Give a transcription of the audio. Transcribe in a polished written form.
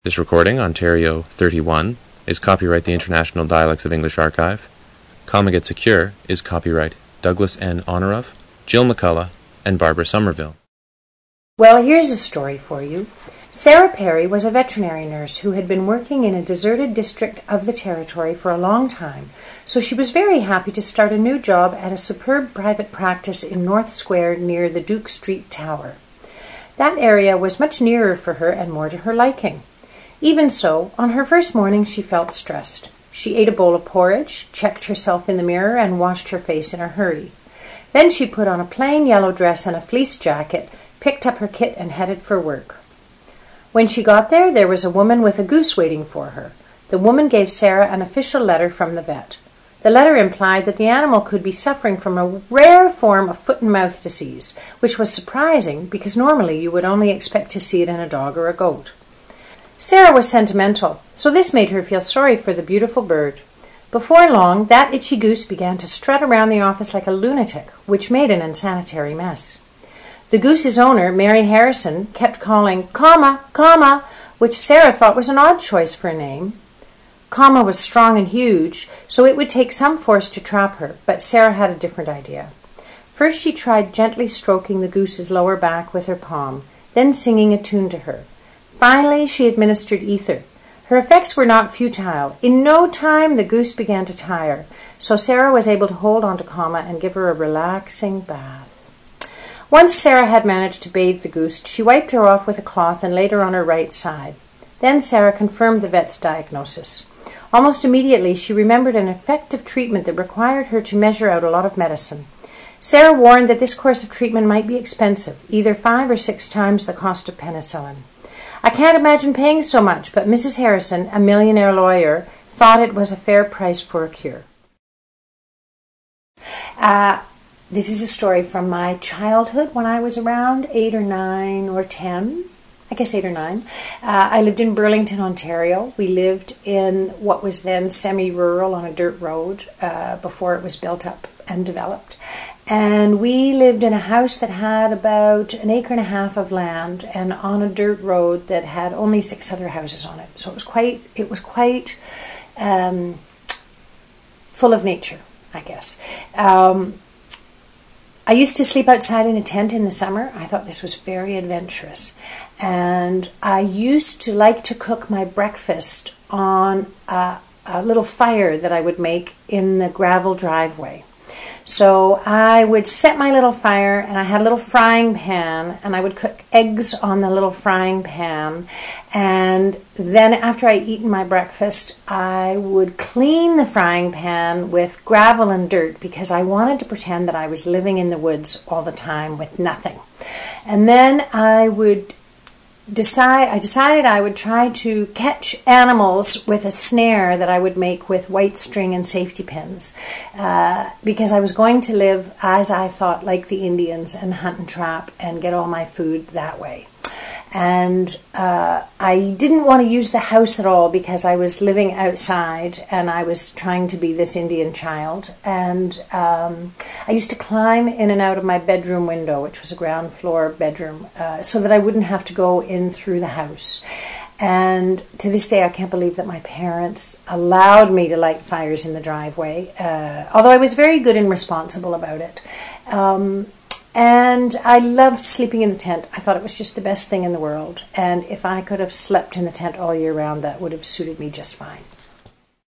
This recording, Ontario 31, is copyright the International Dialects of English Archive. Comic Secure is copyright Douglas N. Honorov, Jill McCullough, and Barbara Somerville. Well, here's a story for you. Sarah Perry was a veterinary nurse who had been working in a deserted district of the territory for a long time, so she was very happy to start a new job at a superb private practice in North Square near the Duke Street Tower. That area was much nearer for her and more to her liking. Even so, on her first morning she felt stressed. She ate a bowl of porridge, checked herself in the mirror, and washed her face in a hurry. Then she put on a plain yellow dress and a fleece jacket, picked up her kit, and headed for work. When she got there, there was a woman with a goose waiting for her. The woman gave Sarah an official letter from the vet. The letter implied that the animal could be suffering from a rare form of foot and mouth disease, which was surprising because normally you would only expect to see it in a dog or a goat. Sarah was sentimental, so this made her feel sorry for the beautiful bird. Before long, that itchy goose began to strut around the office like a lunatic, which made an unsanitary mess. The goose's owner, Mary Harrison, kept calling, "Comma, comma," which Sarah thought was an odd choice for a name. Comma was strong and huge, so it would take some force to trap her, but Sarah had a different idea. First she tried gently stroking the goose's lower back with her palm, then singing a tune to her. Finally, she administered ether. Her effects were not futile. In no time, the goose began to tire, so Sarah was able to hold on to Comma and give her a relaxing bath. Once Sarah had managed to bathe the goose, she wiped her off with a cloth and laid her on her right side. Then Sarah confirmed the vet's diagnosis. Almost immediately, she remembered an effective treatment that required her to measure out a lot of medicine. Sarah warned that this course of treatment might be expensive, either 5 or 6 times the cost of penicillin. "I can't imagine paying so much, but Mrs. Harrison, a millionaire lawyer, thought it was a fair price for a cure." This is a story from my childhood when I was around 8 or 9 or 10. I guess 8 or 9. I lived in Burlington, Ontario. We lived in what was then semi-rural on a dirt road before it was built up and developed. And we lived in a house that had about 1.5 acres of land and on a dirt road that had only 6 other houses on it. So it was quite full of nature, I guess. I used to sleep outside in a tent in the summer. I thought this was very adventurous. And I used to like to cook my breakfast on a little fire that I would make in the gravel driveway. So I would set my little fire, and I had a little frying pan, and I would cook eggs on the little frying pan. And then after I'd eaten my breakfast, I would clean the frying pan with gravel and dirt because I wanted to pretend that I was living in the woods all the time with nothing. And then I decided I would try to catch animals with a snare that I would make with white string and safety pins because I was going to live, as I thought, like the Indians and hunt and trap and get all my food that way. And I didn't want to use the house at all because I was living outside and I was trying to be this Indian child. And I used to climb in and out of my bedroom window, which was a ground floor bedroom, so that I wouldn't have to go in through the house. And to this day, I can't believe that my parents allowed me to light fires in the driveway, although I was very good and responsible about it. And I loved sleeping in the tent. I thought it was just the best thing in the world. And if I could have slept in the tent all year round, that would have suited me just fine.